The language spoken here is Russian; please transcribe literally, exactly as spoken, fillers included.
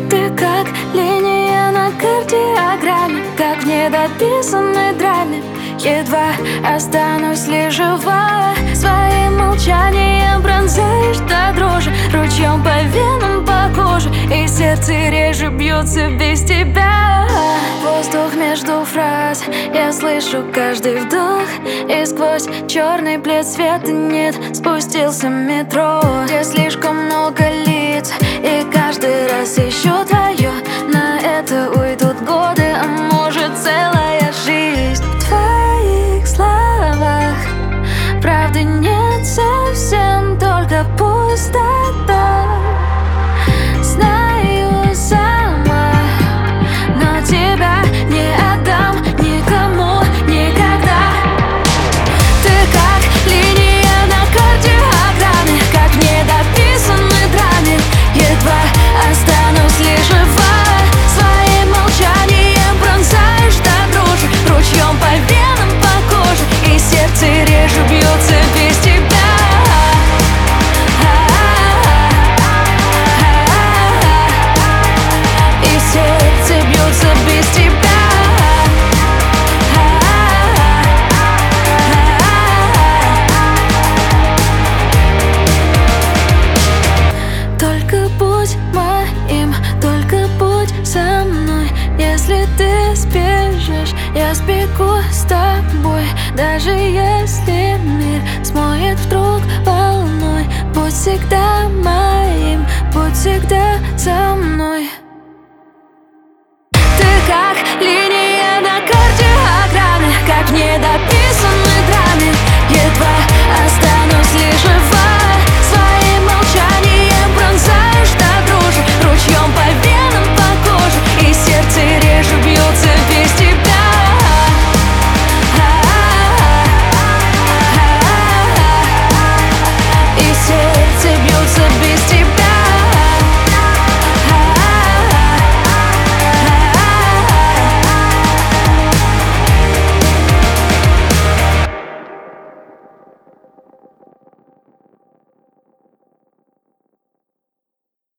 Ты как линия на кардиограмме, как в недописанной драме. Едва останусь ли жива, своим молчанием пронзаешь до дрожи, ручьем по венам, по коже, и сердце реже бьется без тебя. Воздух между фраз, я слышу каждый вдох, и сквозь черный плед света нет. Спустился в метро, где слишком много лиц, и каждый раз ищу твое. На это уйдут годы, а может целая жизнь. В твоих словах правды нет совсем, только пустота. Знаю сама, но тебя не отдам никому никогда. Ты как линия на кардиограмме, как в недописанной драме. Едва останусь ли жива, своим молчанием пронзаешь до дрожи, ручьем по венам, по коже, и сердце реже бьется без тебя. И сердце бьется без тебя. Только будь моим, только будь со мной. Если ты сбежишь, я сбегу с тобой. Даже